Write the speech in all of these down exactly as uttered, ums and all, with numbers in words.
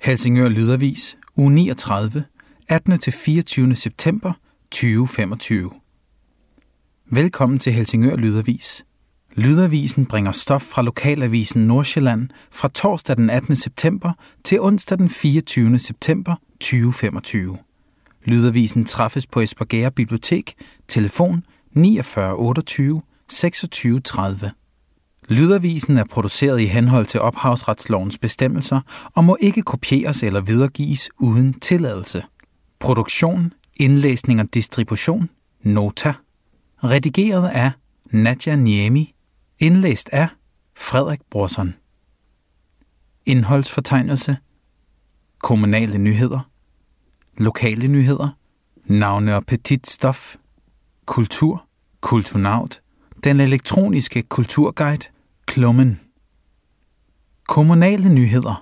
Helsingør Lydavis, uge niogtredive, attende til fireogtyvende september tyve femogtyve. Velkommen til Helsingør Lydavis. Lydavisen bringer stof fra lokalavisen Nordsjælland fra torsdag den attende september til onsdag den fireogtyvende september tyve femogtyve. Lydavisen træffes på Espergærde Bibliotek, telefon niogfyrre otteogtyve seksogtyve tredive. Lydavisen er produceret i henhold til ophavsretslovens bestemmelser og må ikke kopieres eller videregives uden tilladelse. Produktion, indlæsning og distribution, Nota. Redigeret af Nadia Niemi. Indlæst af Frederik Brorson. Indholdsfortegnelse. Kommunale nyheder. Lokale nyheder. Navne og petit stof. Kultur. Kulturnaut. Den elektroniske kulturguide. Klummen. Kommunale nyheder.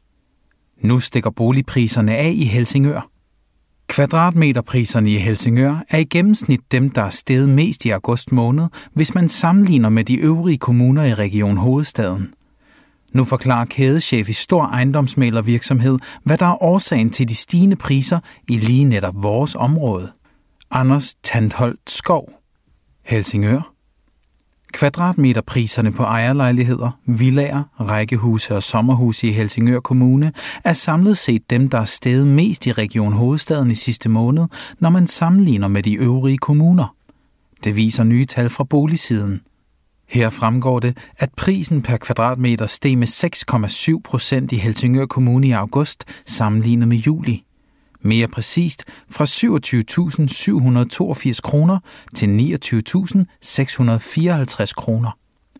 Nu stikker boligpriserne af i Helsingør. Kvadratmeterpriserne i Helsingør er i gennemsnit dem, der er steget mest i august måned, hvis man sammenligner med de øvrige kommuner i Region Hovedstaden. Nu forklarer kædechef i stor ejendomsmæglervirksomhed, hvad der er årsagen til de stigende priser i lige netop vores område. Anders Tandholt Skov. Helsingør. Kvadratmeterpriserne på ejerlejligheder, villaer, rækkehuse og sommerhuse i Helsingør Kommune er samlet set dem, der er steget mest i Region Hovedstaden i sidste måned, når man sammenligner med de øvrige kommuner. Det viser nye tal fra boligsiden. Her fremgår det, at prisen per kvadratmeter steg med seks komma syv procent i Helsingør Kommune i august sammenlignet med juli. Mere præcist fra syvogtyve tusind syv hundrede og toogfirs kroner til niogtyve tusind seks hundrede og fireoghalvtreds kroner.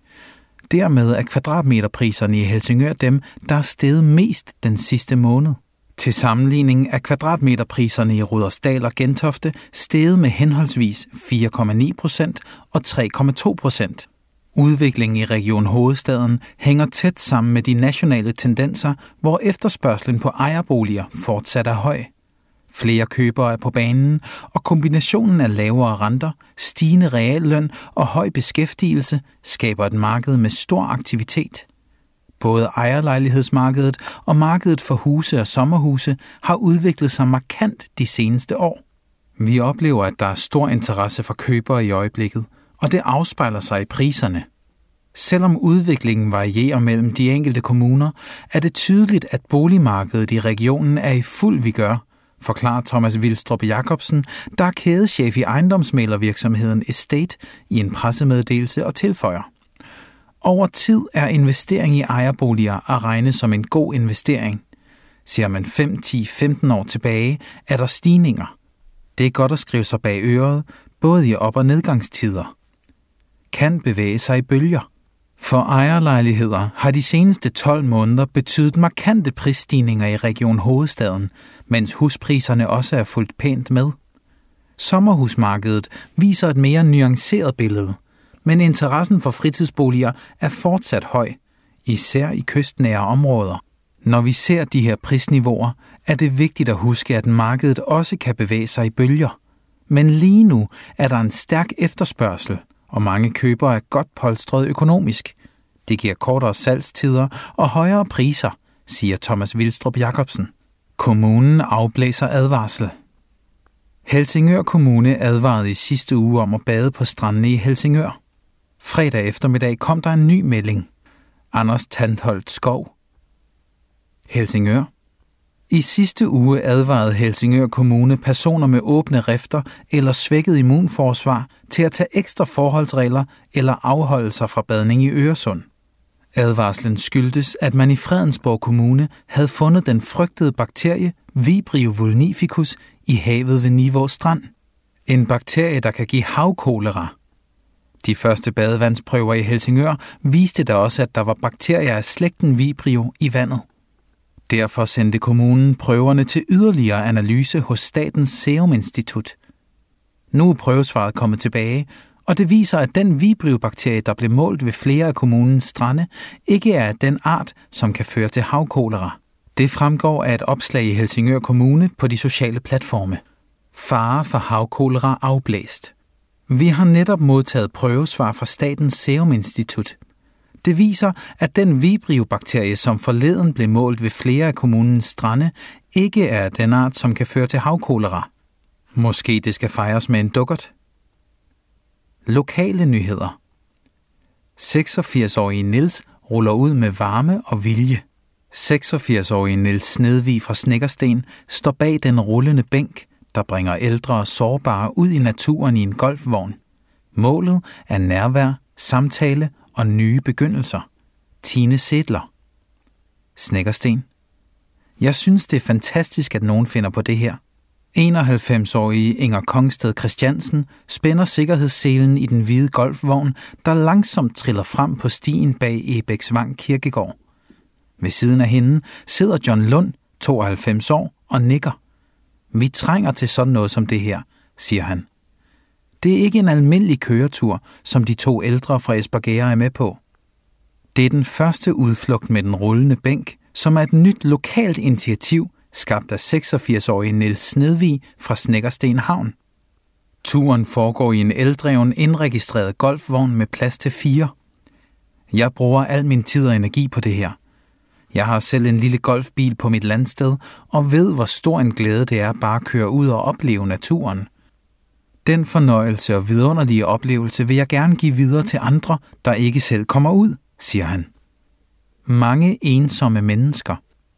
Dermed er kvadratmeterpriserne i Helsingør dem, der er steget mest den sidste måned. Til sammenligning er kvadratmeterpriserne i Rudersdal og Gentofte steget med henholdsvis fire komma ni procent og tre komma to procent. Udviklingen i Region Hovedstaden hænger tæt sammen med de nationale tendenser, hvor efterspørgslen på ejerboliger fortsat er høj. Flere købere er på banen, og kombinationen af lavere renter, stigende realløn og høj beskæftigelse skaber et marked med stor aktivitet. Både ejerlejlighedsmarkedet og markedet for huse og sommerhuse har udviklet sig markant de seneste år. Vi oplever, at der er stor interesse for købere i øjeblikket, og det afspejler sig i priserne. Selvom udviklingen varierer mellem de enkelte kommuner, er det tydeligt, at boligmarkedet i regionen er i fuld vigør, forklarer Thomas Vilstrup Jacobsen, der er kædechef i ejendomsmæglervirksomheden Estate i en pressemeddelelse og tilføjer. Over tid er investering i ejerboliger at regne som en god investering. Ser man fem, ti, femten år tilbage, er der stigninger. Det er godt at skrive sig bag øret, både i op- og nedgangstider. Kan bevæge sig i bølger. For ejerlejligheder har de seneste tolv måneder betydet markante prisstigninger i Region Hovedstaden, mens huspriserne også er fulgt pænt med. Sommerhusmarkedet viser et mere nuanceret billede, men interessen for fritidsboliger er fortsat høj, især i kystnære områder. Når vi ser de her prisniveauer, er det vigtigt at huske, at markedet også kan bevæge sig i bølger. Men lige nu er der en stærk efterspørgsel, og mange købere er godt polstret økonomisk. Det giver kortere salgstider og højere priser, siger Thomas Vilstrup Jacobsen. Kommunen afblæser advarsel. Helsingør Kommune advarede i sidste uge om at bade på strandene i Helsingør. Fredag eftermiddag kom der en ny melding. Anders Tandholt Skov. Helsingør. I sidste uge advarede Helsingør Kommune personer med åbne rifter eller svækket immunforsvar til at tage ekstra forholdsregler eller afholde sig fra badning i Øresund. Advarslen skyldtes, at man i Fredensborg Kommune havde fundet den frygtede bakterie Vibrio vulnificus i havet ved Nivå Strand. En bakterie, der kan give havkolera. De første badevandsprøver i Helsingør viste da også, at der var bakterier af slægten Vibrio i vandet. Derfor sendte kommunen prøverne til yderligere analyse hos Statens Serum Institut. Nu er prøvesvaret kommet tilbage, og det viser, at den Vibrio-bakterie, der blev målt ved flere af kommunens strande, ikke er af den art, som kan føre til havkolera. Det fremgår af et opslag i Helsingør Kommune på de sociale platforme. Fare for havkolera afblæst. Vi har netop modtaget prøvesvar fra Statens Serum Institut. Det viser, at den Vibrio-bakterie, som forleden blev målt ved flere af kommunens strande, ikke er den art, som kan føre til havkolera. Måske det skal fejres med en dukkert. Lokale nyheder. seksogfirs-årige Niels ruller ud med varme og vilje. seksogfirs-årige Niels Snedvig fra Snekkersten står bag den rullende bænk, der bringer ældre og sårbare ud i naturen i en golfvogn. Målet er nærvær, samtale og nye begyndelser. Tine Sedler. Snekkersten. Jeg synes, det er fantastisk, at nogen finder på det her. enoghalvfems-årige Inger Kongsted Christiansen spænder sikkerhedsselen i den hvide golfvogn, der langsomt triller frem på stien bag Ebæksvang Kirkegård. Ved siden af hende sidder John Lund, tooghalvfems år, og nikker. Vi trænger til sådan noget som det her, siger han. Det er ikke en almindelig køretur, som de to ældre fra Espergærde er med på. Det er den første udflugt med den rullende bænk, som er et nyt lokalt initiativ, skabt af seksogfirs-årige Niels Snedvig fra Snekkersten Havn. Turen foregår i en eldreven indregistreret golfvogn med plads til fire. Jeg bruger al min tid og energi på det her. Jeg har selv en lille golfbil på mit landsted og ved, hvor stor en glæde det er bare at køre ud og opleve naturen. Den fornøjelse og vidunderlige oplevelse vil jeg gerne give videre til andre, der ikke selv kommer ud, siger han. Mange ensomme mennesker.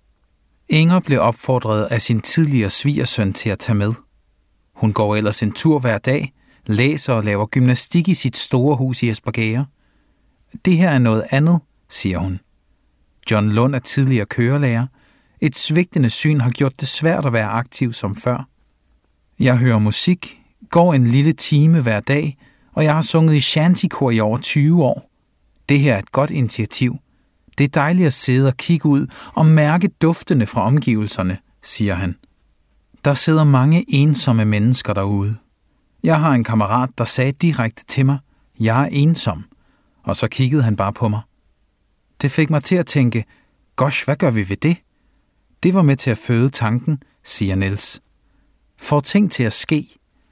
Inger blev opfordret af sin tidligere svigersøn til at tage med. Hun går ellers en tur hver dag, læser og laver gymnastik i sit store hus i Espergærde. Det her er noget andet, siger hun. John Lund er tidligere kørelærer. Et svigtende syn har gjort det svært at være aktiv som før. Jeg hører musik, går en lille time hver dag, og jeg har sunget i shantikor i over tyve år. Det her er et godt initiativ. Det er dejligt at sidde og kigge ud og mærke duftene fra omgivelserne, siger han. Der sidder mange ensomme mennesker derude. Jeg har en kammerat, der sagde direkte til mig, jeg er ensom, og så kiggede han bare på mig. Det fik mig til at tænke, gosh, hvad gør vi ved det? Det var med til at føde tanken, siger Niels. Får ting til at ske.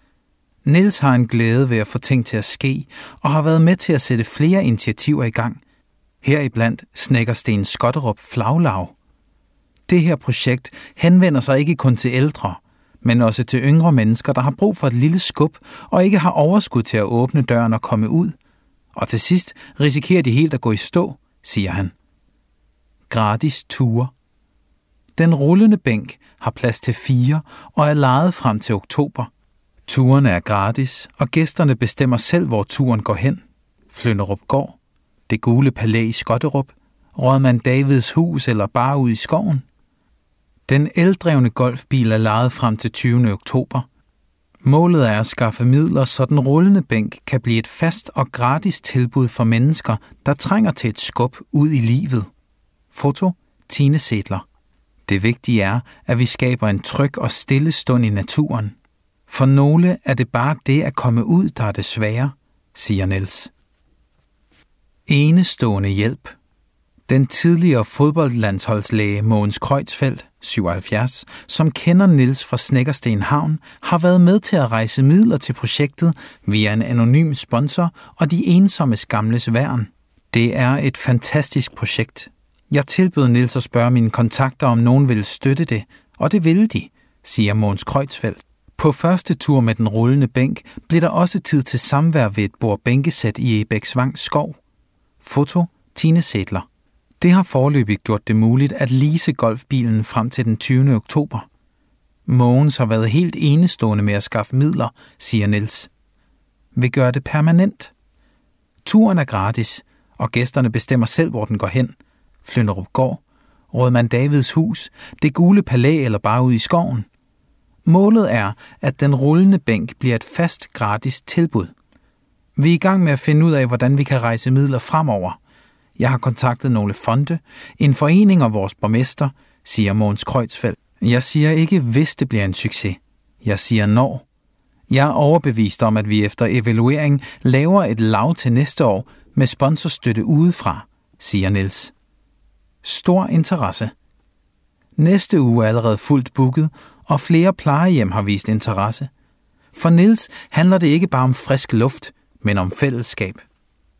Niels har en glæde ved at få ting til at ske, og har været med til at sætte flere initiativer i gang. Heriblandt Snekkersten Skotterup Flaglav. Det her projekt henvender sig ikke kun til ældre, men også til yngre mennesker, der har brug for et lille skub og ikke har overskud til at åbne døren og komme ud. Og til sidst risikerer de helt at gå i stå, siger han. Gratis ture. Den rullende bænk har plads til fire og er lejet frem til oktober. Turene er gratis, og gæsterne bestemmer selv, hvor turen går hen. Flynderup Gård, Det Gule Palæ i Skotterup, Rådmand Davids hus eller bare ud i skoven. Den eldrevne golfbil er lejet frem til tyvende oktober. Målet er at skaffe midler, så den rullende bænk kan blive et fast og gratis tilbud for mennesker, der trænger til et skub ud i livet. Foto: Tine Sedler. Det vigtige er, at vi skaber en tryg og stille stund i naturen. For nogle er det bare det at komme ud, der er det svære, siger Niels. Enestående hjælp. Den tidligere fodboldlandsholdslæge Mogens Kreutzfeldt, syvoghalvfjerds, som kender Niels fra Snekkersten Havn, har været med til at rejse midler til projektet via en anonym sponsor og de ensommes gamles værn. Det er et fantastisk projekt. Jeg tilbød Niels at spørge mine kontakter, om nogen ville støtte det, og det ville de, siger Mogens Kreutzfeldt. På første tur med den rullende bænk blev der også tid til samvær ved et bord-bænkesæt i Ebæksvang Skov. Foto: Tine Sedler. Det har foreløbigt gjort det muligt at lease golfbilen frem til den tyvende oktober. Mogens har været helt enestående med at skaffe midler, siger Niels. Vi gør det permanent. Turen er gratis, og gæsterne bestemmer selv, hvor den går hen. Flynderup Gård, Rådmand Davids hus, Det Gule Palæ eller bare ud i skoven. Målet er, at den rullende bænk bliver et fast gratis tilbud. Vi er i gang med at finde ud af, hvordan vi kan rejse midler fremover. Jeg har kontaktet nogle fonde, en forening og vores borgmester, siger Mogens Kreutzfeldt. Jeg siger ikke, hvis det bliver en succes. Jeg siger når. Jeg er overbevist om, at vi efter evaluering laver et lav til næste år med sponsorstøtte udefra, siger Niels. Stor interesse. Næste uge er allerede fuldt booket, og flere plejehjem har vist interesse. For Niels handler det ikke bare om frisk luft, men om fællesskab.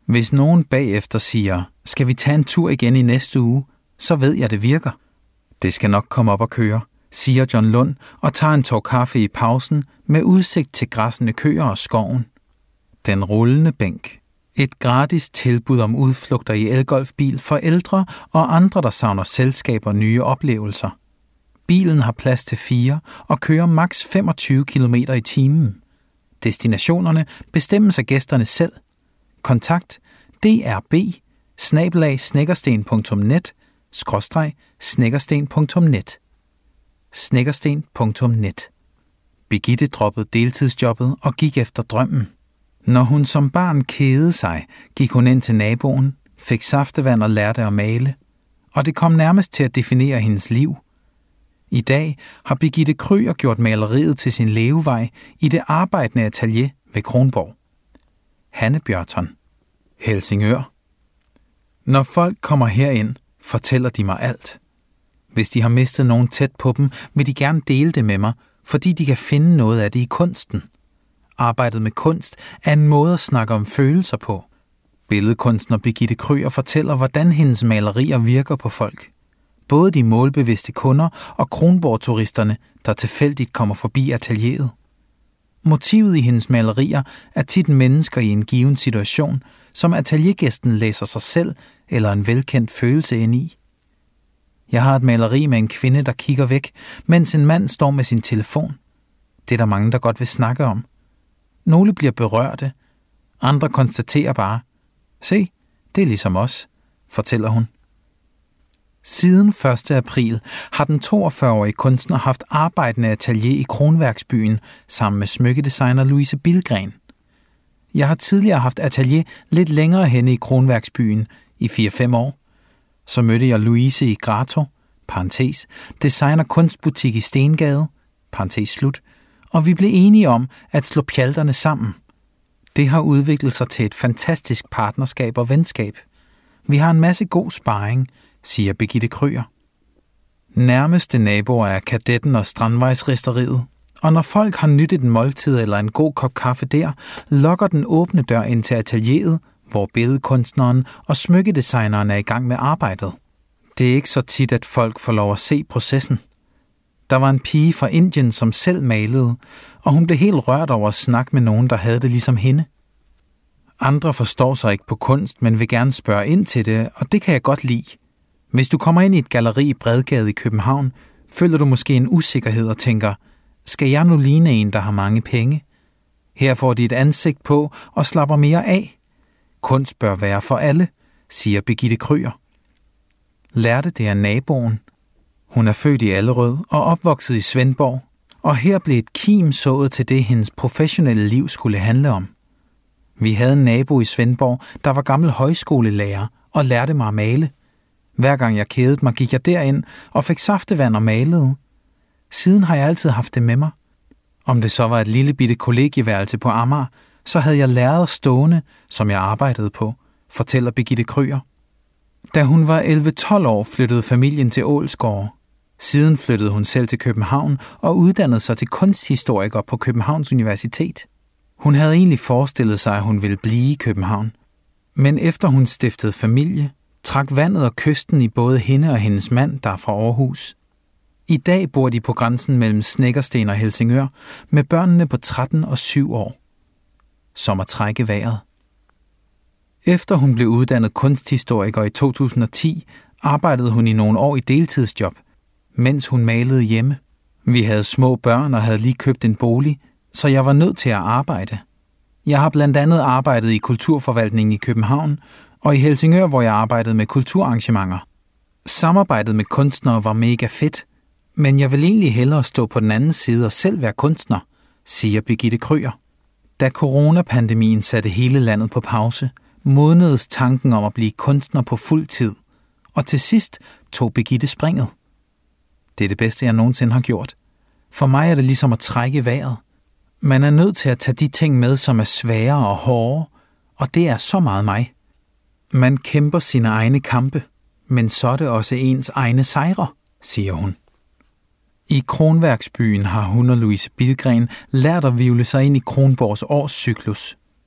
Hvis nogen bagefter siger, skal vi tage en tur igen i næste uge, så ved jeg, det virker. Det skal nok komme op og køre, siger John Lund og tager en tår kaffe i pausen med udsigt til græssende køer og skoven. Den rullende bænk. Et gratis tilbud om udflugter i elgolfbil for ældre og andre, der savner selskab og nye oplevelser. Bilen har plads til fire og kører maks femogtyve kilometer i timen. Destinationerne bestemmes af gæsterne selv. Kontakt d r b bindestreg snekkersten punktum net skråstreg snekkersten punktum net snekkersten punktum net. Birgitte droppede deltidsjobbet og gik efter drømmen. Når hun som barn kedede sig, gik hun ind til naboen, fik saftevand og lærte at male, og det kom nærmest til at definere hendes liv. I dag har Birgitte Krøyer gjort maleriet til sin levevej i det arbejdende atelier ved Kronborg. Hanne Bjørton, Helsingør. Når folk kommer herind, fortæller de mig alt. Hvis de har mistet nogen tæt på dem, vil de gerne dele det med mig, fordi de kan finde noget af det i kunsten. Arbejdet med kunst er en måde at snakke om følelser på. Billedkunstner Birgitte Krøyer fortæller, hvordan hendes malerier virker på folk. Både de målbevidste kunder og Kronborg-turisterne, der tilfældigt kommer forbi atelieret. Motivet i hendes malerier er tit mennesker i en given situation, som ateliergæsten læser sig selv eller en velkendt følelse ind i. Jeg har et maleri med en kvinde, der kigger væk, mens en mand står med sin telefon. Det er der mange, der godt vil snakke om. Nogle bliver berørte, andre konstaterer bare, se, det er ligesom os, fortæller hun. Siden første april har den toogfyrre-årige kunstner haft arbejdende atelier i Kronværksbyen sammen med smykkedesigner Louise Bilgren. Jeg har tidligere haft atelier lidt længere henne i Kronværksbyen i fire fem år. Så mødte jeg Louise i Grato, parentes, designer kunstbutik i Stengade, parentes slut, og vi blev enige om at slå pjalterne sammen. Det har udviklet sig til et fantastisk partnerskab og venskab. Vi har en masse god sparring, siger Birgitte Krøyer. Nærmeste naboer er Kadetten og Strandvejsristeriet, og når folk har nyttet en måltid eller en god kop kaffe der, lokker den åbne dør ind til atelieret, hvor billedkunstneren og smykkedesigneren er i gang med arbejdet. Det er ikke så tit, at folk får lov at se processen. Der var en pige fra Indien, som selv malede, og hun blev helt rørt over at snakke med nogen, der havde det ligesom hende. Andre forstår sig ikke på kunst, men vil gerne spørge ind til det, og det kan jeg godt lide. Hvis du kommer ind i et galleri i Bredgade i København, føler du måske en usikkerhed og tænker, skal jeg nu ligne en, der har mange penge? Her får de et ansigt på og slapper mere af. Kunst bør være for alle, siger Birgitte Krøyer. Lærte det af naboen. Hun er født i Allerød og opvokset i Svendborg, og her blev et kim sået til det, hendes professionelle liv skulle handle om. Vi havde en nabo i Svendborg, der var gammel højskolelærer og lærte mig at male. Hver gang jeg kedede mig, gik jeg derind og fik saftevand og malede. Siden har jeg altid haft det med mig. Om det så var et lille bitte kollegieværelse på Amager, så havde jeg lærret stående, som jeg arbejdede på, fortæller Birgitte Krøyer. Da hun var elleve tolv år, flyttede familien til Ålsgård. Siden flyttede hun selv til København og uddannede sig til kunsthistoriker på Københavns Universitet. Hun havde egentlig forestillet sig, at hun ville blive i København. Men efter hun stiftede familie, trak vandet og kysten i både hende og hendes mand, der er fra Aarhus. I dag bor de på grænsen mellem Snekkersten og Helsingør med børnene på tretten og syv år. Som at trække vejret. Efter hun blev uddannet kunsthistoriker i to tusind og ti, arbejdede hun i nogle år i deltidsjob, mens hun malede hjemme. Vi havde små børn og havde lige købt en bolig, så jeg var nødt til at arbejde. Jeg har blandt andet arbejdet i kulturforvaltningen i København og i Helsingør, hvor jeg arbejdede med kulturarrangementer. Samarbejdet med kunstnere var mega fedt, men jeg vil egentlig hellere stå på den anden side og selv være kunstner, siger Birgitte Krøyer. Da coronapandemien satte hele landet på pause, modnedes tanken om at blive kunstner på fuld tid, og til sidst tog Birgitte springet. Det er det bedste, jeg nogensinde har gjort. For mig er det ligesom at trække vejret. Man er nødt til at tage de ting med, som er svære og hårde, og det er så meget mig. Man kæmper sine egne kampe, men så er det også ens egne sejre, siger hun. I Kronværksbyen har hun og Louise Bilgren lært at hvirvle sig ind i Kronborgs årscyklus.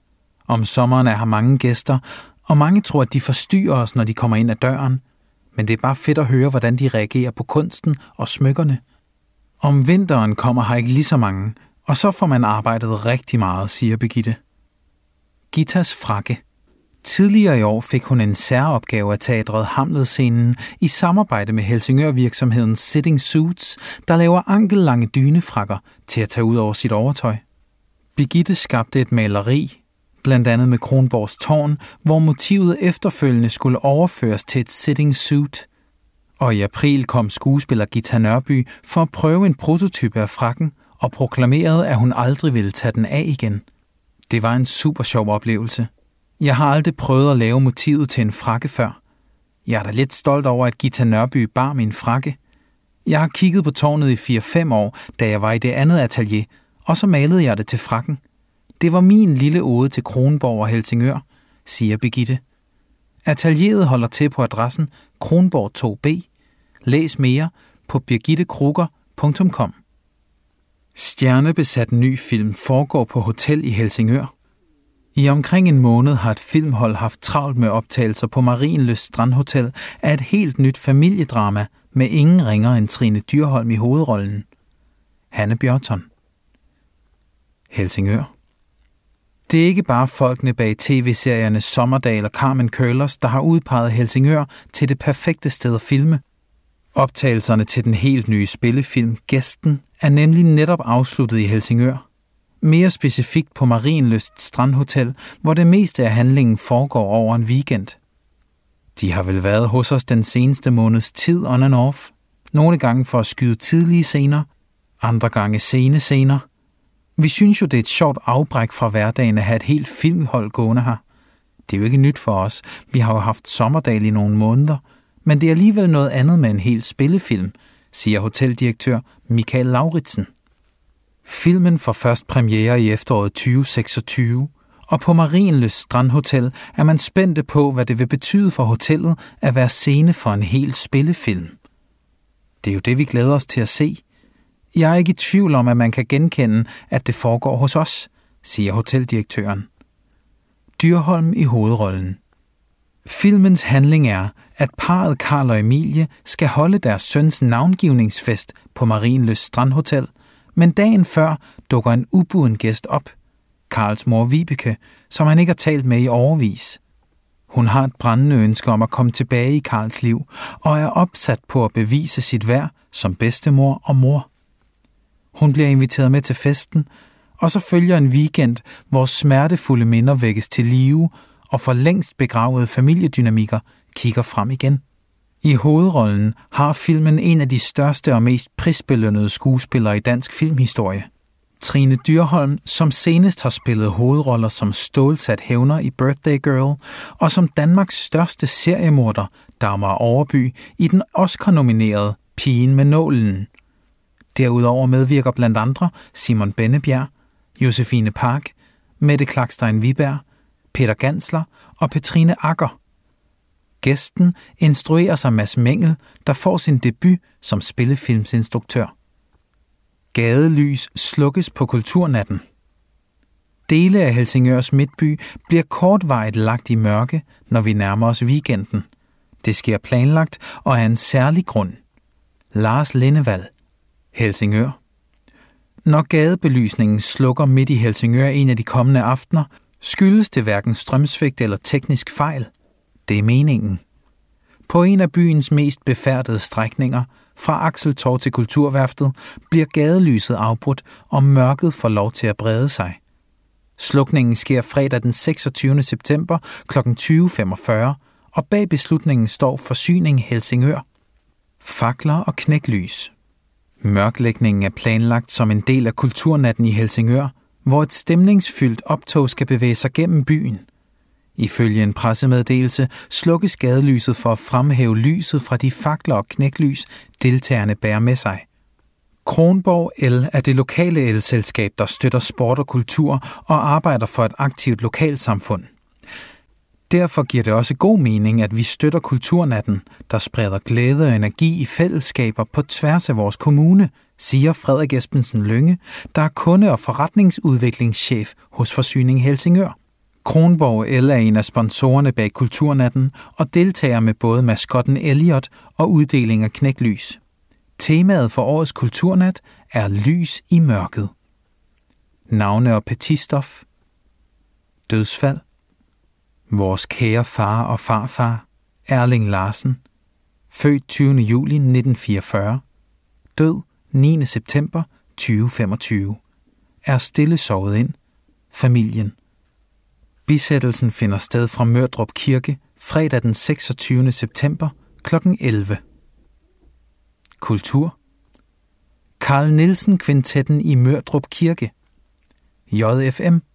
Om sommeren er her mange gæster, og mange tror, at de forstyrrer os, når de kommer ind ad døren. Men det er bare fedt at høre, hvordan de reagerer på kunsten og smykkerne. Om vinteren kommer her ikke lige så mange, og så får man arbejdet rigtig meget, siger Birgitte. Gitas frakke. Tidligere i år fik hun en særopgave af teatret Hamlet-scenen i samarbejde med Helsingør-virksomheden Sitting Suits, der laver ankellange dynefrakker til at tage ud over sit overtøj. Birgitte skabte et maleri, blandt andet med Kronborgs tårn, hvor motivet efterfølgende skulle overføres til et sitting suit. Og i april kom skuespiller Gita Nørby for at prøve en prototype af frakken og proklamerede, at hun aldrig ville tage den af igen. Det var en super sjov oplevelse. Jeg har aldrig prøvet at lave motivet til en frakke før. Jeg er da lidt stolt over, at Gita Nørby bar min frakke. Jeg har kigget på tårnet i fire fem år, da jeg var i det andet atelier, og så malede jeg det til frakken. Det var min lille ode til Kronborg og Helsingør, siger Birgitte. Atelieret holder til på adressen Kronborg to B. Læs mere på birgittekruger punktum com. Stjernebesat ny film foregår på hotel i Helsingør. I omkring en måned har et filmhold haft travlt med optagelser på Marienlyst Strandhotel af et helt nyt familiedrama med ingen ringere end Trine Dyrholm i hovedrollen. Hanne Bjørton. Helsingør. Det er ikke bare folkene bag tv-serierne Sommerdal og Carmen Curlers, der har udpeget Helsingør til det perfekte sted at filme. Optagelserne til den helt nye spillefilm Gæsten er nemlig netop afsluttet i Helsingør. Mere specifikt på Marienlyst Strandhotel, hvor det meste af handlingen foregår over en weekend. De har vel været hos os den seneste måneds tid on and off. Nogle gange for at skyde tidlige scener, andre gange sene scener. Vi synes jo, det er et sjovt afbræk fra hverdagen at have et helt filmhold gående her. Det er jo ikke nyt for os. Vi har jo haft Sommerdal i nogle måneder, men det er alligevel noget andet med en hel spillefilm, siger hoteldirektør Michael Lauritsen. Filmen får først premiere i efteråret tyve seksogtyve, og på Marienlyst Strandhotel er man spændte på, hvad det vil betyde for hotellet at være scene for en hel spillefilm. Det er jo det, vi glæder os til at se. Jeg er ikke i tvivl om, at man kan genkende, at det foregår hos os, siger hoteldirektøren. Dyrholm i hovedrollen. Filmens handling er, at parret Karl og Emilie skal holde deres søns navngivningsfest på Marienlyst Strandhotel, men dagen før dukker en ubuden gæst op, Karls mor Vibeke, som han ikke har talt med i årevis. Hun har et brændende ønske om at komme tilbage i Karls liv, og er opsat på at bevise sit værd som bedstemor og mor. Hun bliver inviteret med til festen, og så følger en weekend, hvor smertefulde minder vækkes til live, og for længst begravede familiedynamikker kigger frem igen. I hovedrollen har filmen en af de største og mest prisbelønnede skuespillere i dansk filmhistorie. Trine Dyrholm, som senest har spillet hovedroller som stålsat hævner i Birthday Girl, og som Danmarks største seriemorder, Dagmar Overby, i den Oscar-nominerede Pigen med nålen. Derudover medvirker blandt andre Simon Bennebjerg, Josefine Park, Mette Klakstein Viberg, Peter Gansler og Petrine Akker. Gæsten instruerer sig Mads Mengel, der får sin debut som spillefilmsinstruktør. Gadelys slukkes på kulturnatten. Dele af Helsingørs midtby bliver kortvarigt lagt i mørke, når vi nærmer os weekenden. Det sker planlagt og af en særlig grund. Lars Lindevald, Helsingør. Når gadebelysningen slukker midt i Helsingør en af de kommende aftener, skyldes det hverken strømsvigt eller teknisk fejl. Det er meningen. På en af byens mest befærdede strækninger, fra Akseltorv til Kulturværftet, bliver gadelyset afbrudt, og mørket får lov til at brede sig. Slukningen sker fredag den seksogtyvende september kl. tyve femogfyrre, og bag beslutningen står Forsyning Helsingør. Fakler og knæklys. Mørklægningen er planlagt som en del af kulturnatten i Helsingør, hvor et stemningsfyldt optog skal bevæge sig gennem byen. Ifølge en pressemeddelelse slukkes gadelyset for at fremhæve lyset fra de fakler og knæklys, deltagerne bærer med sig. Kronborg El er det lokale elselskab, der støtter sport og kultur og arbejder for et aktivt lokalsamfund. Derfor giver det også god mening, at vi støtter kulturnatten, der spreder glæde og energi i fællesskaber på tværs af vores kommune, siger Frederik Esbensen Lynge, der er kunde- og forretningsudviklingschef hos Forsyning Helsingør. Kronborg El er en af sponsorerne bag Kulturnatten og deltager med både maskotten Elliot og uddeling af knæklys. Temaet for årets Kulturnat er Lys i mørket. Navne og petistof. Dødsfald. Vores kære far og farfar, Erling Larsen. Født tyvende juli nitten fireogfyrre. Død niende september tyve femogtyve. Er stille sovet ind. Familien. Bisættelsen finder sted fra Mørdrup Kirke fredag den seksogtyvende september klokken elleve. Kultur. Carl Nielsen Kvintetten i Mørdrup Kirke. J F M.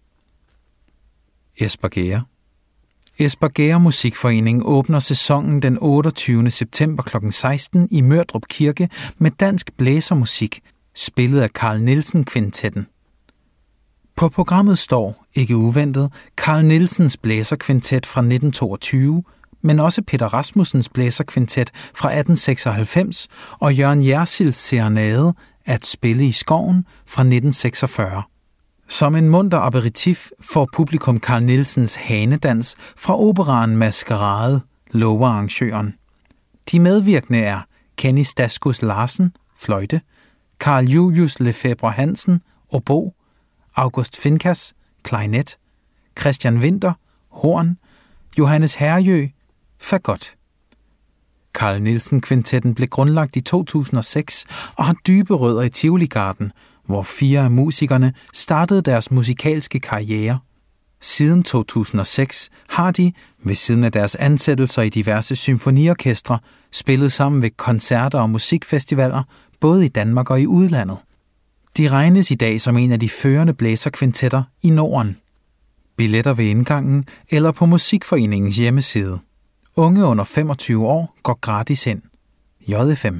Espergærde. Espergærde Musikforening åbner sæsonen den otteogtyvende september klokken seksten i Mørdrup Kirke med dansk blæsermusik, spillet af Carl Nielsen Kvintetten. På programmet står, ikke uventet, Carl Nielsens blæserkvintet fra nitten toogtyve, men også Peter Rasmussens blæserkvintet fra atten seksoghalvfems og Jørgen Jersilds serenade At spille i skoven fra nitten seksogfyrre. Som en munter aperitif får publikum Carl Nielsens hanedans fra operaen Maskerade, lover arrangøren. De medvirkende er Kenny Staskus Larsen, fløjte, Carl Julius Lefebvre Hansen, obo, August Fincas, klarinet, Christian Winther, horn, Johannes Herjø, fagot. Carl Nielsen Kvintetten blev grundlagt i to tusind og seks og har dybe rødder i Tivoligarden, hvor fire af musikerne startede deres musikalske karriere. Siden to tusind og seks har de, ved siden af deres ansættelser i diverse symfoniorkestre, spillet sammen ved koncerter og musikfestivaler, både i Danmark og i udlandet. De regnes i dag som en af de førende blæserkvintetter i Norden. Billetter ved indgangen eller på Musikforeningens hjemmeside. Unge under femogtyve år går gratis ind. J F M.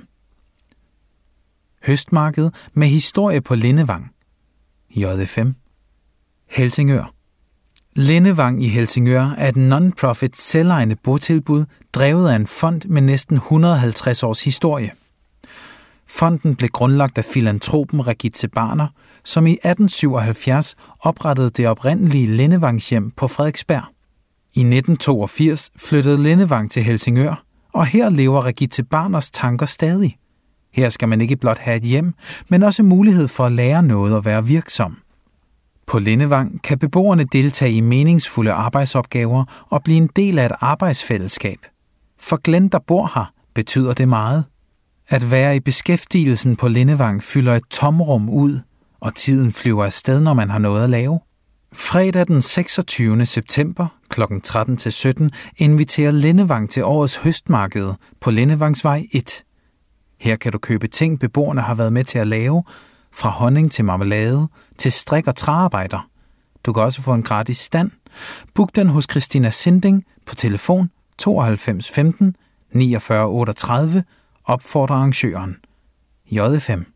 Høstmarked med historie på Lindevang. J F M. Helsingør. Lindevang i Helsingør er et non-profit selvejende botilbud, drevet af en fond med næsten et hundrede og halvtreds års historie. Fonden blev grundlagt af filantropen Regitze Barner, som i atten syvoghalvfjerds oprettede det oprindelige Lindevangshjem på Frederiksberg. I nitten toogfirs flyttede Lindevang til Helsingør, og her lever Regitze Barners tanker stadig. Her skal man ikke blot have et hjem, men også mulighed for at lære noget og være virksom. På Lindevang kan beboerne deltage i meningsfulde arbejdsopgaver og blive en del af et arbejdsfællesskab. For Glenn, der bor her, betyder det meget. At være i beskæftigelsen på Lindevang fylder et tomrum ud, og tiden flyver afsted, når man har noget at lave. Fredag den seksogtyvende september klokken tretten til sytten inviterer Lindevang til årets høstmarked på Lindevangsvej et. Her kan du købe ting, beboerne har været med til at lave, fra honning til marmelade, til strik- og træarbejder. Du kan også få en gratis stand. Book den hos Christina Sinding på telefon tooghalvfems femten niogfyrre otteogtredive, opfordrer arrangøren. J F M.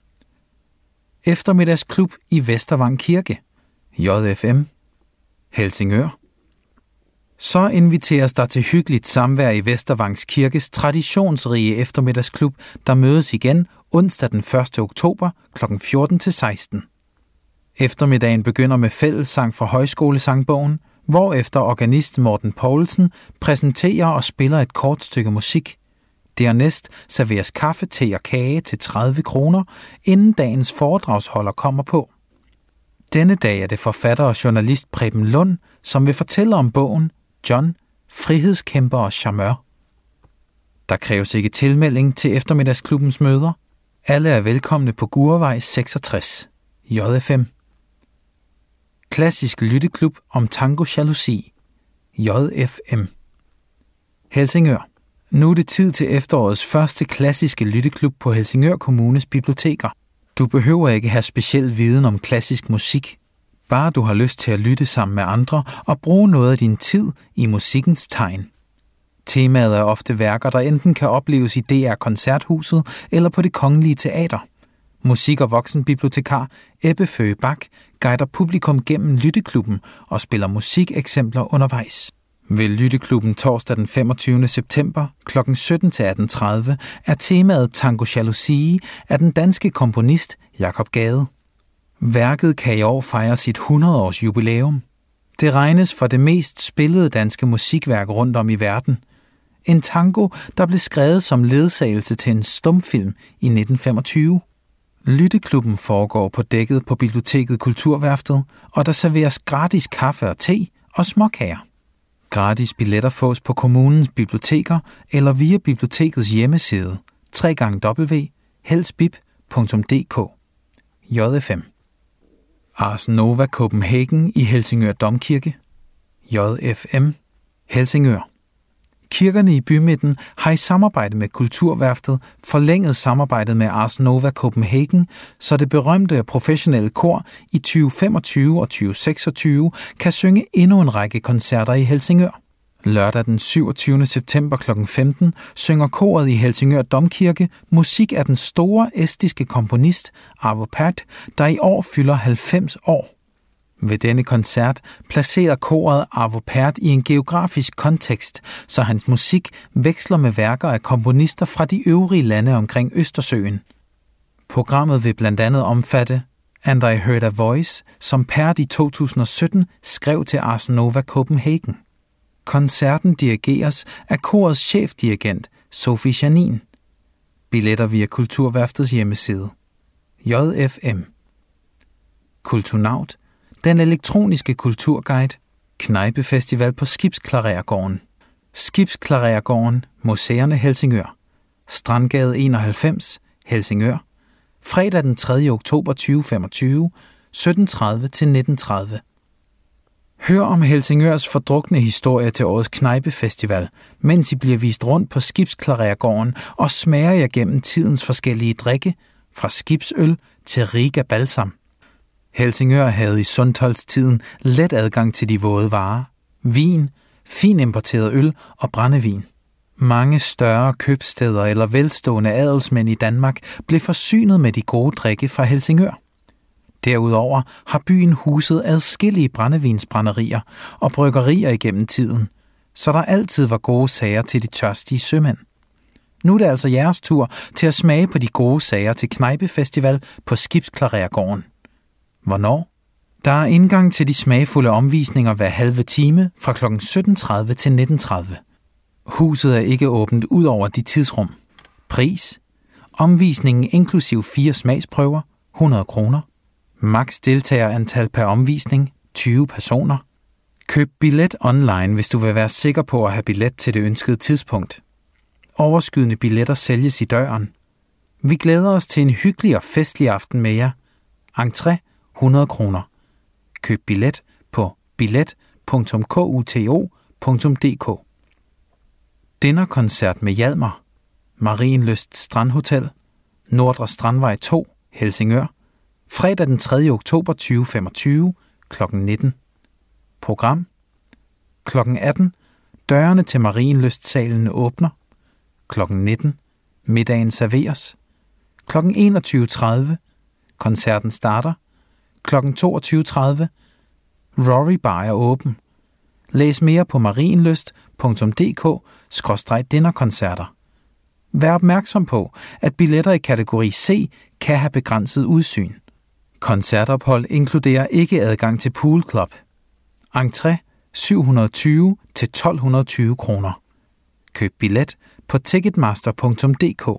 Eftermiddagsklub i Vestervang Kirke. J F M. Helsingør. Så inviteres der til hyggeligt samvær i Vestervangs Kirkes traditionsrige eftermiddagsklub, der mødes igen onsdag den første oktober klokken fjorten til seksten. Eftermiddagen begynder med fællessang fra Højskolesangbogen, hvorefter organist Morten Poulsen præsenterer og spiller et kort stykke musik. Dernæst serveres kaffe, te og kage til tredive kroner, inden dagens foredragsholder kommer på. Denne dag er det forfatter og journalist Preben Lund, som vil fortælle om bogen John, frihedskæmper og charmeur. Der kræves ikke tilmelding til eftermiddagsklubbens møder. Alle er velkomne på Gurvej seksogtres. J F M. Klassisk lytteklub om tango jalousi. J F M. Helsingør. Nu er det tid til efterårets første klassiske lytteklub på Helsingør Kommunes biblioteker. Du behøver ikke have speciel viden om klassisk musik. Bare du har lyst til at lytte sammen med andre og bruge noget af din tid i musikkens tegn. Temaet er ofte værker, der enten kan opleves i D R Koncerthuset eller på Det Kongelige Teater. Musik- og voksenbibliotekar Ebbe Føge Bak guider publikum gennem lytteklubben og spiller musikeksempler undervejs. Ved lytteklubben torsdag den femogtyvende september klokken sytten til atten tredive er temaet Tango Jalousie af den danske komponist Jakob Gade. Værket kan i år fejre sit hundrede års jubilæum. Det regnes for det mest spillede danske musikværk rundt om i verden. En tango, der blev skrevet som ledsagelse til en stumfilm i nitten femogtyve. Lytteklubben foregår på dækket på biblioteket Kulturværftet, og der serveres gratis kaffe og te og småkager. Gratis billetter fås på kommunens biblioteker eller via bibliotekets hjemmeside w w w punktum helsbib punktum d k. J F M. Ars Nova Copenhagen i Helsingør Domkirke. J F M. Helsingør. Kirkerne i bymidten har i samarbejde med Kulturværftet forlænget samarbejdet med Ars Nova Copenhagen, så det berømte og professionelle kor i tyve femogtyve og tyve seksogtyve kan synge endnu en række koncerter i Helsingør. Lørdag den syvogtyvende september klokken femten synger koret i Helsingør Domkirke musik af den store estiske komponist Arvo Pärt, der i år fylder halvfems år. Ved denne koncert placerer koret Arvo Pärt i en geografisk kontekst, så hans musik veksler med værker af komponister fra de øvrige lande omkring Østersøen. Programmet vil blandt andet omfatte And I Heard a Voice, som Pärt i to tusind og sytten skrev til Ars Nova Copenhagen. Koncerten dirigeres af korets chefdirigent Sofie Janin. Billetter via Kulturværftets hjemmeside. J F M. Kulturnaut. Den elektroniske kulturguide. Knejpefestival på Skibsklarergården. Skibsklarergården, Museerne Helsingør. Strandgade enoghalvfems, Helsingør. Fredag den tredje oktober tyve femogtyve, sytten tredive til nitten tredive. Hør om Helsingørs fordrukne historie til årets Knejpefestival, mens I bliver vist rundt på Skibsklarergården og smager jer gennem tidens forskellige drikke, fra skibsøl til Riga Balsam. Helsingør havde i Sundtoltstiden let adgang til de våde varer, vin, fin importeret øl og brændevin. Mange større købstæder eller velstående adelsmænd i Danmark blev forsynet med de gode drikke fra Helsingør. Derudover har byen huset adskillige brændevinsbrænderier og bryggerier igennem tiden, så der altid var gode sager til de tørstige sømænd. Nu er det altså jeres tur til at smage på de gode sager til Knejpefestival på Skibsklarergården. Hvornår? Der er indgang til de smagfulde omvisninger hver halve time fra klokken sytten tredive til nitten tredive. Huset er ikke åbent ud over de tidsrum. Pris? Omvisningen inklusiv fire smagsprøver, hundrede kroner. Max deltagerantal per omvisning, tyve personer. Køb billet online, hvis du vil være sikker på at have billet til det ønskede tidspunkt. Overskydende billetter sælges i døren. Vi glæder os til en hyggelig og festlig aften med jer. Entré hundrede kroner. Køb billet på billet punktum kuto punktum d k. Dinnerkoncert med Hjalmar. Marienlyst Strandhotel. Nordre Strandvej to, Helsingør. Fredag den tredje oktober tyve femogtyve klokken nitten. Program. klokken atten. Dørene til Marienlystsalen åbner. klokken nitten. Middagen serveres. klokken enogtyve tredive. Koncerten starter. klokken toogtyve tredive. Rory Bar er åben. Læs mere på marienlyst punktum d k skråstreg dinnerkoncerter. Vær opmærksom på, at billetter i kategori C kan have begrænset udsyn. Koncertophold inkluderer ikke adgang til Pool Club. Entré syv hundrede og tyve til tolv hundrede og tyve kroner. Køb billet på ticketmaster punktum d k.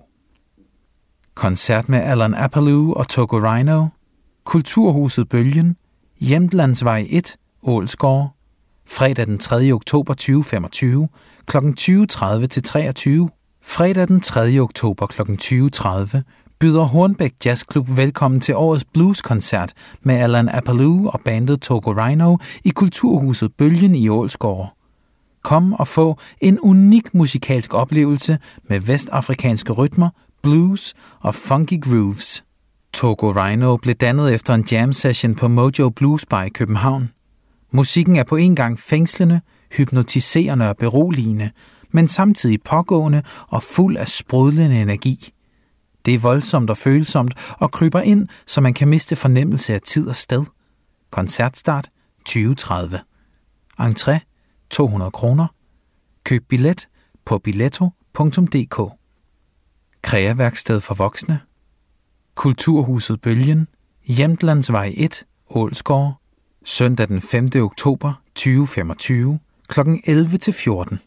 Koncert med Allan Apaloo og Togo Rhino. Kulturhuset Bølgen. Jämtlandsvej et, Ålsgårde. Fredag den tredje oktober tyve femogtyve klokken tyve tredive til treogtyve. Fredag den tredje oktober klokken tyve tredive byder Hornbæk Jazzklub velkommen til årets blueskoncert med Allan Apaloo og bandet Togo Rhino i Kulturhuset Bølgen i Ålsgårde. Kom og få en unik musikalsk oplevelse med vestafrikanske rytmer, blues og funky grooves. Togo Rhino blev dannet efter en jam session på Mojo Blues Bar i København. Musikken er på en gang fængslende, hypnotiserende og beroligende, men samtidig pågående og fuld af sprudlende energi. Det er voldsomt og følsomt og kryber ind, så man kan miste fornemmelse af tid og sted. Koncertstart tyve tredive. Entré to hundrede kroner. Køb billet på billetto punktum d k. Kreaværksted for voksne. Kulturhuset Bølgen. Jämtlandsvej et, Ålsgårde. Søndag den femte oktober tyve femogtyve klokken elleve til fjorten.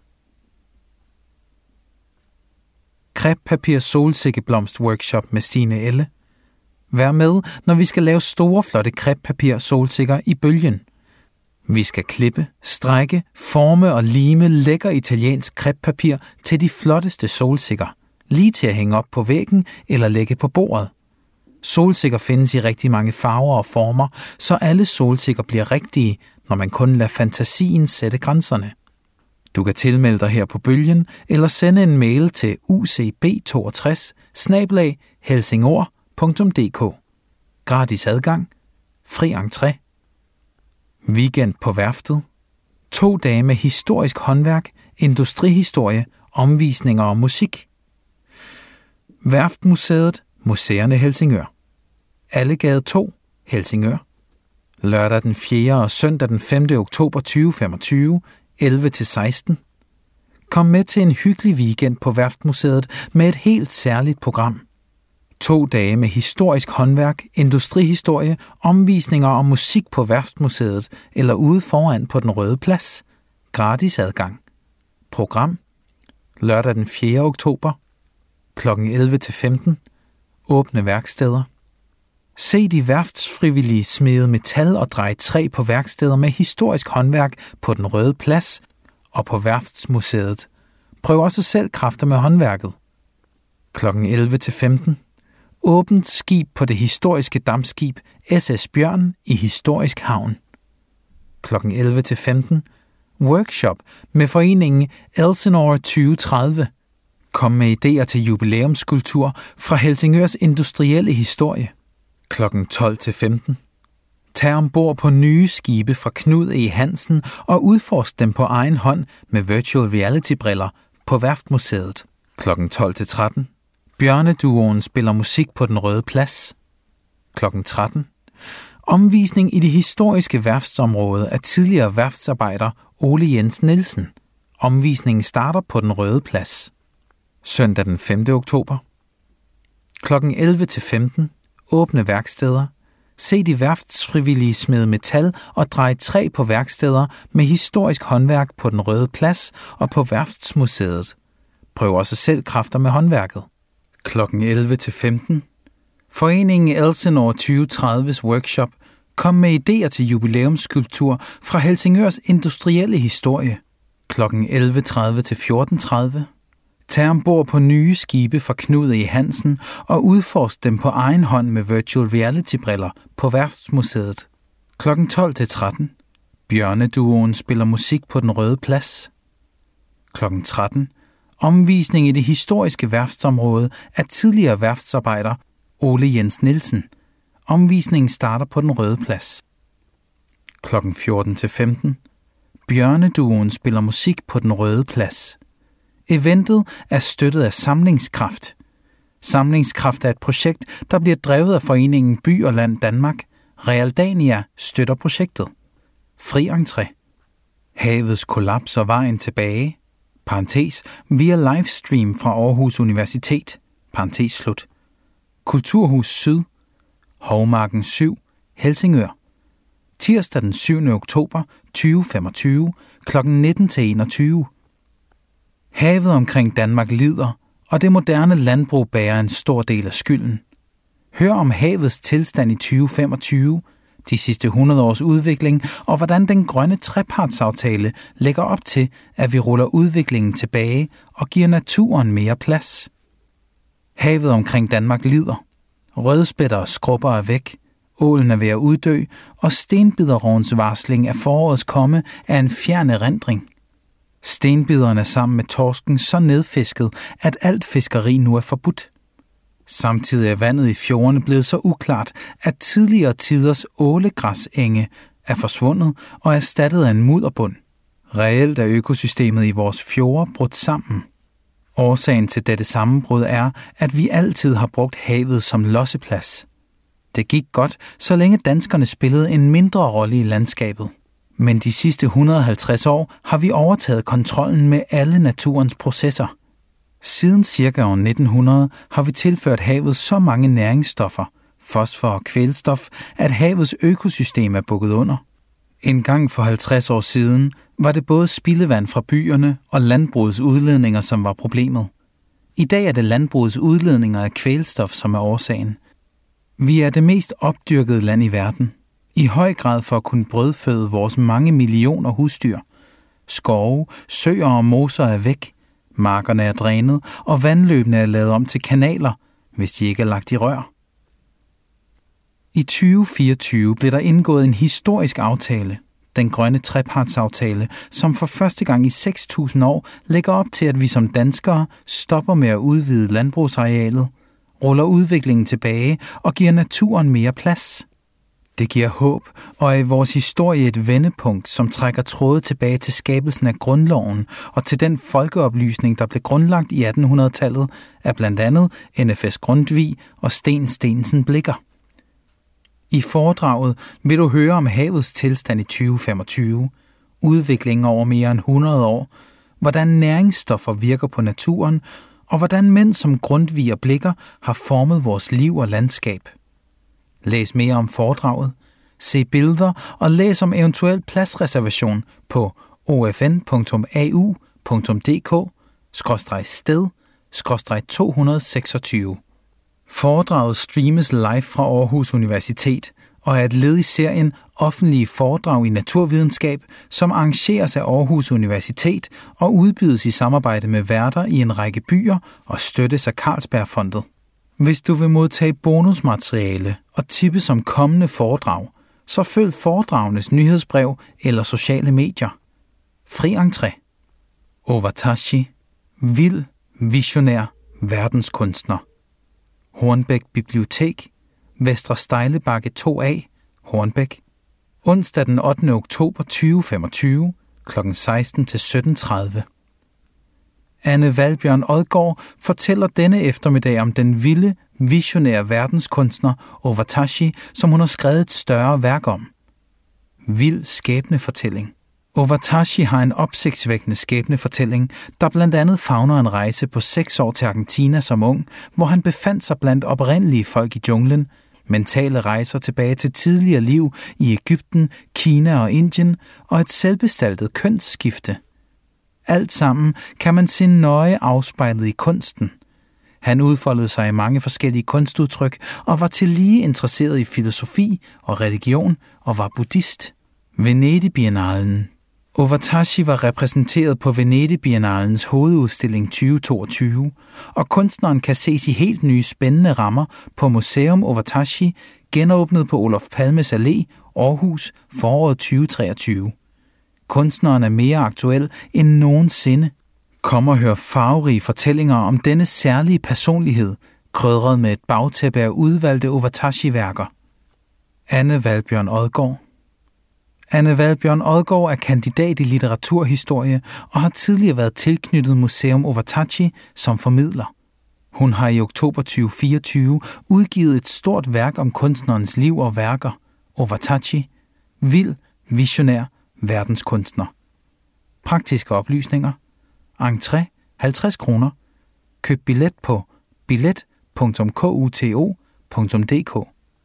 Crepepapir solsikkeblomst workshop med Stine Elle. Vær med, når vi skal lave store, flotte crepepapir solsikker i bølgen. Vi skal klippe, strække, forme og lime lækker italiensk crepepapir til de flotteste solsikker, lige til at hænge op på væggen eller lægge på bordet. Solsikker findes i rigtig mange farver og former, så alle solsikker bliver rigtige, når man kun lader fantasien sætte grænserne. Du kan tilmelde dig her på bølgen, eller sende en mail til u c b toogtres bindestreg helsingør punktum d k. Gratis adgang. Fri entré. Weekend på værftet. To dage med historisk håndværk, industrihistorie, omvisninger og musik. Værftmuseet, Museerne Helsingør. Allegade to, Helsingør. Lørdag den fjerde og søndag den femte oktober tyve femogtyve, elleve til seksten. Kom med til en hyggelig weekend på Værftmuseet med et helt særligt program. To dage med historisk håndværk, industrihistorie, omvisninger og musik på Værftmuseet eller ude foran på Den Røde Plads. Gratis adgang. Program. Lørdag den fjerde oktober. klokken elleve til femten. Åbne værksteder. Se de værftsfrivillige smede metal og dreje træ på værksteder med historisk håndværk på Den Røde Plads og på Værftsmuseet. Prøv også selv kræfter med håndværket. klokken elleve til femten. Åbent skib på det historiske dampskib S S Bjørn i Historisk Havn. klokken elleve til femten. Workshop med foreningen Elsinore tyve tredive. Kom med idéer til jubilæumskultur fra Helsingørs industrielle historie. klokken tolv til femten. Tag ombord på nye skibe fra Knud E. Hansen og udforsk dem på egen hånd med virtual reality-briller på Værftmuseet. klokken tolv til tretten. Bjørneduoen spiller musik på Den Røde Plads. klokken tretten. Omvisning i det historiske værftsområde af tidligere værftsarbejder Ole Jens Nielsen. Omvisningen starter på Den Røde Plads. Søndag den femte oktober. klokken elleve til femten. Åbne værksteder. Se de værftsfrivillige smede metal og dreje træ på værksteder med historisk håndværk på Den Røde Plads og på Værftsmuseet. Prøv også selv kræfter med håndværket. klokken elleve til femten. Foreningen Elsinore tyve tredives workshop. Kom med idéer til jubilæumskultur fra Helsingørs industrielle historie. klokken elleve tredive til fjorten tredive. Tag ombord på nye skibe fra Knud E. Hansen og udforsk dem på egen hånd med virtual reality-briller på Værftsmuseet. klokken tolv til tretten. Bjørneduoen spiller musik på Den Røde Plads. klokken tretten. Omvisning i det historiske værftsområde af tidligere værftsarbejder Ole Jens Nielsen. Omvisningen starter på Den Røde Plads. klokken fjorten til femten. Bjørneduoen spiller musik på Den Røde Plads. Eventet er støttet af Samlingskraft. Samlingskraft er et projekt, der bliver drevet af foreningen By og Land Danmark. Realdania støtter projektet. Fri entré. Havets kollaps og vejen tilbage. Parentes, via livestream fra Aarhus Universitet. Parentes slut. Kulturhus Syd. Hovmarken syv. Helsingør. Tirsdag den syvende oktober tyve femogtyve klokken nitten til enogtyve. Havet omkring Danmark lider, og det moderne landbrug bærer en stor del af skylden. Hør om havets tilstand i tyve femogtyve, de sidste hundrede års udvikling, og hvordan den grønne trepartsaftale lægger op til, at vi ruller udviklingen tilbage og giver naturen mere plads. Havet omkring Danmark lider. Rødspætter og skrubber er væk. Ålen er ved at uddø, og stenbiderrovens varsling af forårets komme er en fjern erindring. Stenbiderne er sammen med torsken så nedfisket, at alt fiskeri nu er forbudt. Samtidig er vandet i fjordene blevet så uklart, at tidligere tiders ålegræsenge er forsvundet og erstattet af en mudderbund. Reelt er økosystemet i vores fjorde brudt sammen. Årsagen til dette sammenbrud er, at vi altid har brugt havet som losseplads. Det gik godt, så længe danskerne spillede en mindre rolle i landskabet. Men de sidste et hundrede og halvtreds år har vi overtaget kontrollen med alle naturens processer. Siden cirka år nitten hundrede har vi tilført havet så mange næringsstoffer, fosfor og kvælstof, at havets økosystem er bukket under. En gang for halvtreds år siden var det både spildevand fra byerne og landbrugets udledninger, som var problemet. I dag er det landbrugets udledninger af kvælstof, som er årsagen. Vi er det mest opdyrkede land i verden, i høj grad for at kunne brødføde vores mange millioner husdyr. Skove, søer og moser er væk, markerne er drænet, og vandløbene er lavet om til kanaler, hvis de ikke er lagt i rør. I tyve fireogtyve blev der indgået en historisk aftale, den grønne trepartsaftale, som for første gang i seks tusind år lægger op til, at vi som danskere stopper med at udvide landbrugsarealet, ruller udviklingen tilbage og giver naturen mere plads. Det giver håb og er i vores historie et vendepunkt, som trækker tråde tilbage til skabelsen af grundloven og til den folkeoplysning, der blev grundlagt i attenhundredetallet af blandt andet N F S Grundtvig og Sten Steensen Blicher. I foredraget vil du høre om havets tilstand i tyve femogtyve, udviklingen over mere end hundrede år, hvordan næringsstoffer virker på naturen, og hvordan mænd som Grundtvig og Blicher har formet vores liv og landskab. Læs mere om foredraget, se billeder og læs om eventuel pladsreservation på o f n punktum a u punktum d k skråstreg sted skråstreg to hundrede seksogtyve. Foredraget streames live fra Aarhus Universitet og er et led i serien Offentlige foredrag i naturvidenskab, som arrangeres af Aarhus Universitet og udbydes i samarbejde med værter i en række byer og støttes af Carlsbergfondet. Hvis du vil modtage bonusmateriale og tippes om kommende foredrag, så følg foredragenes nyhedsbrev eller sociale medier. Fri entré. Owatashi. Vild, visionær, verdenskunstner. Hornbæk Bibliotek, Vestre Stejlebakke to A, Hornbæk. Onsdag den ottende oktober tyve femogtyve klokken seksten til sytten tredive. Anne Valbjørn Odgaard fortæller denne eftermiddag om den vilde, visionære verdenskunstner Owatashi, som hun har skrevet et større værk om. Vild skæbnefortælling. Owatashi har en opsigtsvækkende skæbnefortælling, der blandt andet favner en rejse på seks år til Argentina som ung, hvor han befandt sig blandt oprindelige folk i junglen, mentale rejser tilbage til tidligere liv i Egypten, Kina og Indien og et selvbestaltet kønsskifte. Alt sammen kan man se nøje afspejlet i kunsten. Han udfoldede sig i mange forskellige kunstudtryk og var tillige interesseret i filosofi og religion og var buddhist. Venedig Biennalen. Owatashi var repræsenteret på Venedig Biennalens hovedudstilling tyve toogtyve, og kunstneren kan ses i helt nye spændende rammer på Museum Owatashi, genåbnet på Olof Palmes Allé, Aarhus, foråret tyve treogtyve. Kunstneren er mere aktuel end nogensinde. Kom og hør farverige fortællinger om denne særlige personlighed, krydret med et bagtæppe af udvalgte Owatashi-værker. Anne Valbjørn Odgaard. Anne Valbjørn Odgaard er kandidat i litteraturhistorie og har tidligere været tilknyttet Museum Owatashi som formidler. Hun har i oktober tyve fireogtyve udgivet et stort værk om kunstnerens liv og værker, Owatashi, vild, visionær, verdenskunstner. Praktiske oplysninger. Entré halvtreds kroner. Køb billet på billet punktum kuto punktum d k.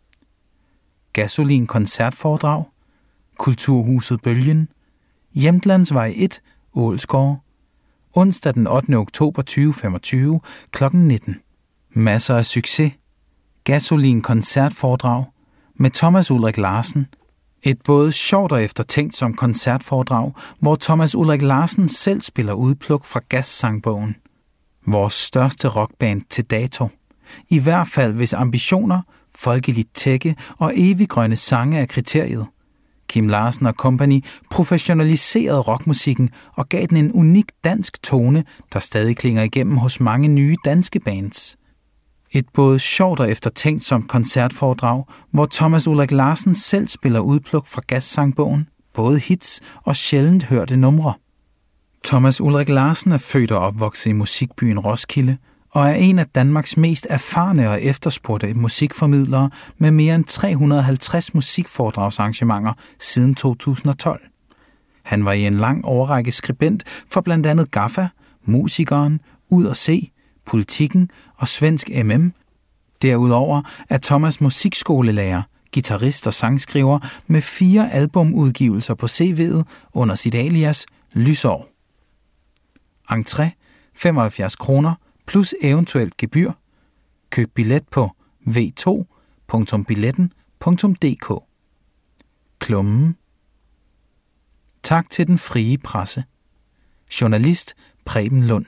Gasolin koncertforedrag. Kulturhuset Bølgen. Jämtlandsvej et, Ålsgårde. Onsdag den ottende oktober tyve femogtyve klokken nitten. Masser af succes. Gasolin koncertforedrag med Thomas Ulrik Larsen. Et både sjovt og eftertænkt som koncertforedrag, hvor Thomas Ulrik Larsen selv spiller udpluk fra Gas-sangbogen. Vores største rockband til dato. I hvert fald hvis ambitioner, folkeligt tække og eviggrønne sange er kriteriet. Kim Larsen og Company professionaliserede rockmusikken og gav den en unik dansk tone, der stadig klinger igennem hos mange nye danske bands. Et både sjovt og eftertænkt som koncertforedrag, hvor Thomas Ulrik Larsen selv spiller udpluk fra Gas-sangbogen, både hits og sjældent hørte numre. Thomas Ulrik Larsen er født og opvokset i musikbyen Roskilde, og er en af Danmarks mest erfarne og efterspurgte musikformidlere med mere end tre hundrede og halvtreds musikforedragsarrangementer siden to tusind og tolv. Han var i en lang årrække skribent for blandt andet Gaffa, Musikeren, Ud og Se, Politikken og Svensk M M. Derudover er Thomas musikskolelærer, guitarist og sangskriver med fire albumudgivelser på C V'et under sit alias Lysår. Entré femoghalvfjerds kroner plus eventuelt gebyr. Køb billet på w to punktum billetten punktum d k. Klummen. Tak til den frie presse. Journalist Preben Lund.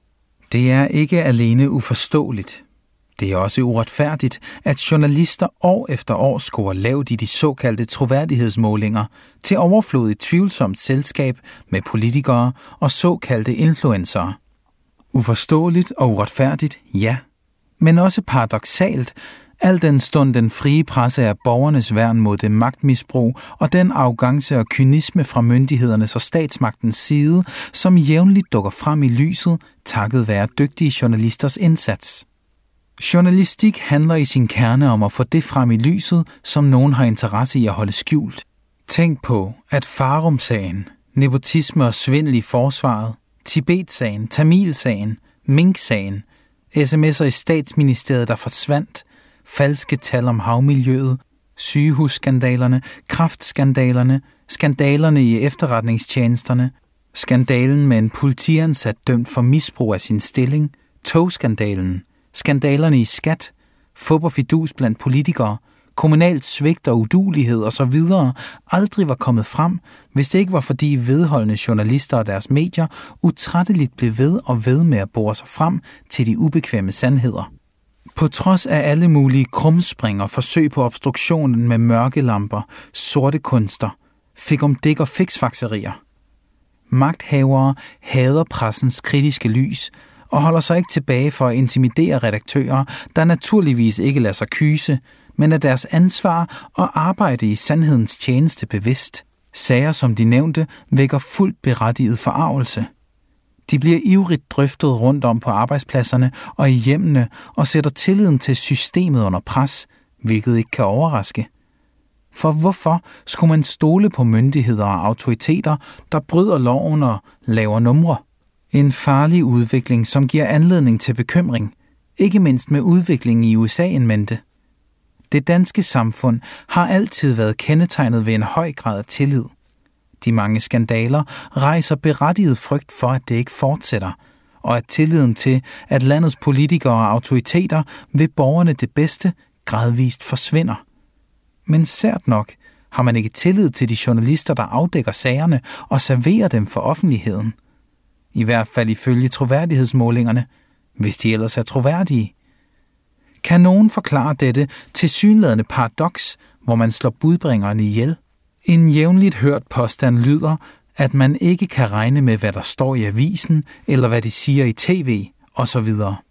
Det er ikke alene uforståeligt. Det er også uretfærdigt, at journalister år efter år scorer lavt i de såkaldte troværdighedsmålinger til overflodigt tvivlsomt selskab med politikere og såkaldte influencere. Uforståeligt og uretfærdigt, ja, men også paradoksalt, al den stund den frie presse er borgernes værn mod det magtmisbrug og den arrogance og kynisme fra myndighedernes og statsmagtens side, som jævnligt dukker frem i lyset, takket være dygtige journalisters indsats. Journalistik handler i sin kerne om at få det frem i lyset, som nogen har interesse i at holde skjult. Tænk på, at Farum-sagen, nepotisme og svindel i forsvaret, Tibet-sagen, Tamil-sagen, Mink-sagen, sms'er i statsministeriet, der forsvandt, falske tal om havmiljøet, sygehusskandalerne, kræftskandalerne, skandalerne i efterretningstjenesterne, skandalen med en politiansat dømt for misbrug af sin stilling, togskandalen, skandalerne i skat, fup og fidus blandt politikere, kommunalt svigt og uduelighed osv. aldrig var kommet frem, hvis det ikke var fordi vedholdende journalister og deres medier utrætteligt blev ved og ved med at bore sig frem til de ubekvemme sandheder. På trods af alle mulige krumspring og forsøg på obstruktionen med mørkelamper, sorte kunster, fik om dæk og fiksfakserier. Magthavere hader pressens kritiske lys og holder sig ikke tilbage for at intimidere redaktører, der naturligvis ikke lader sig kyse, men er deres ansvar og arbejde i sandhedens tjeneste bevidst. Sager som de nævnte vækker fuldt berettiget forargelse. De bliver ivrigt drøftet rundt om på arbejdspladserne og i hjemmene og sætter tilliden til systemet under pres, hvilket ikke kan overraske. For hvorfor skulle man stole på myndigheder og autoriteter, der bryder loven og laver numre? En farlig udvikling, som giver anledning til bekymring, ikke mindst med udviklingen i U S A en mente. Det danske samfund har altid været kendetegnet ved en høj grad af tillid. De mange skandaler rejser berettiget frygt for, at det ikke fortsætter, og at tilliden til, at landets politikere og autoriteter vil borgerne det bedste, gradvist forsvinder. Men sært nok har man ikke tillid til de journalister, der afdækker sagerne og serverer dem for offentligheden. I hvert fald ifølge troværdighedsmålingerne, hvis de ellers er troværdige. Kan nogen forklare dette tilsyneladende paradoks, hvor man slår budbringerne ihjel? En jævnligt hørt påstand lyder, at man ikke kan regne med, hvad der står i avisen, eller hvad de siger i tv, osv.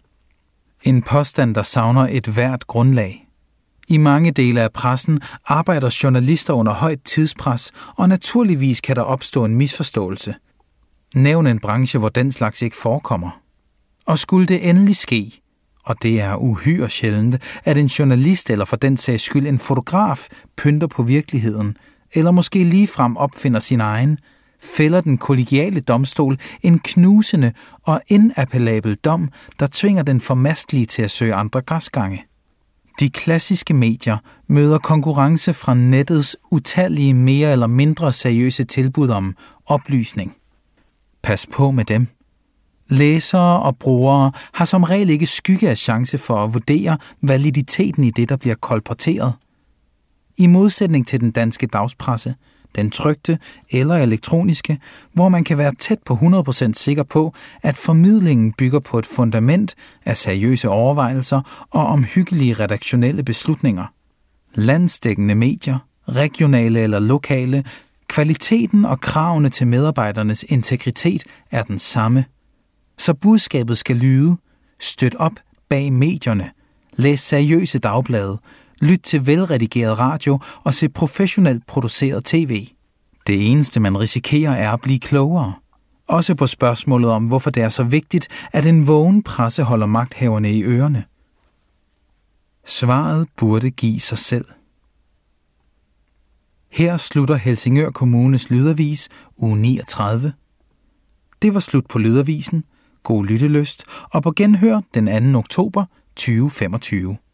En påstand, der savner et hvert grundlag. I mange dele af pressen arbejder journalister under højt tidspres, og naturligvis kan der opstå en misforståelse. Nævn en branche, hvor den slags ikke forekommer. Og skulle det endelig ske, og det er uhyre sjældent, at en journalist eller for den sags skyld en fotograf pynter på virkeligheden, eller måske ligefrem opfinder sin egen, fælder den kollegiale domstol en knusende og inappellabel dom, der tvinger den formastelige til at søge andre græsgange. De klassiske medier møder konkurrence fra nettets utallige mere eller mindre seriøse tilbud om oplysning. Pas på med dem. Læsere og brugere har som regel ikke skygge af chance for at vurdere validiteten i det, der bliver kolporteret. I modsætning til den danske dagspresse, den trykte eller elektroniske, hvor man kan være tæt på hundrede procent sikker på, at formidlingen bygger på et fundament af seriøse overvejelser og omhyggelige redaktionelle beslutninger. Landsdækkende medier, regionale eller lokale, kvaliteten og kravene til medarbejdernes integritet er den samme. Så budskabet skal lyde: støt op bag medierne, læs seriøse dagblade, lyt til velredigeret radio og se professionelt produceret tv. Det eneste, man risikerer, er at blive klogere. Også på spørgsmålet om, hvorfor det er så vigtigt, at en vågen presse holder magthaverne i ørerne. Svaret burde give sig selv. Her slutter Helsingør Kommunes Lydavis uge niogtredive. Det var slut på Lydavisen. God lyttelyst, og på genhør den anden oktober tyve femogtyve.